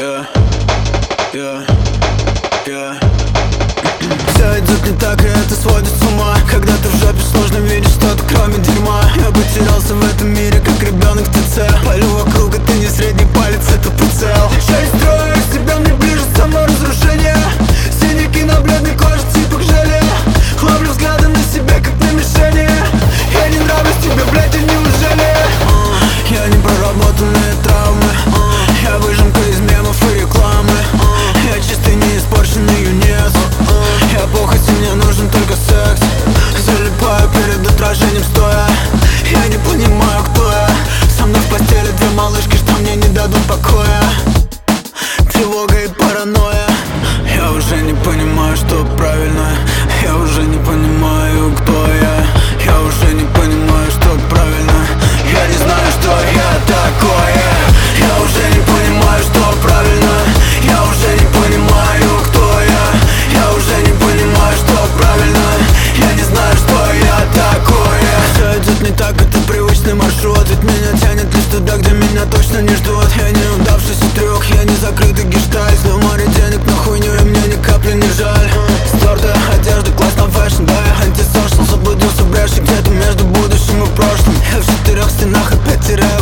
Yeah, yeah, yeah. Все идет не так, и это сводит с ума. Когда ты в жопе, сложно видеть что-то кроме дерьма. Я потерялся в этом мире, как ребенок в ТЦ. Полю вокруг, это не средний палец, это прицел. Часть строя, из себя мне ближе саморазрушение. Синяки на бледной коже, типа желе. Ловлю взгляды на себя, как на мишени. Я не нравлюсь тебе, блядь, и неужели? Я не проработанные травмы. Я выжимка из мемов и рекламы. Я чистый, не испорченный юнец. Я похоть, и мне нужен только секс. Залипаю перед отражением стоя. Я не понимаю, кто я. Со мной в постели две малышки, что мне не дадут покоя. Тревога и паранойя. Я уже не понимаю, что правильно. Я уже не понимаю, кто я. Я уже не понимаю, что правильно. Я не знаю, что я такое. Я уже не понимаю, что правильно. Я уже не понимаю, кто я. Я уже не понимаю, что правильно. Я не знаю, что я такое. Все идет не так, это привычный маршрут. Ведь меня тянет лишь туда, где меня точно не ждут. Я не удавшийся трюк, я не закрытый гештальт. Но море денег на хуйню, и мне ни капли не жаль. Стертая одежда, классный фэшн, да, я антисошл. Заблудился в бреши где-то между будущим и прошлым. Я в четырех стенах опять теряю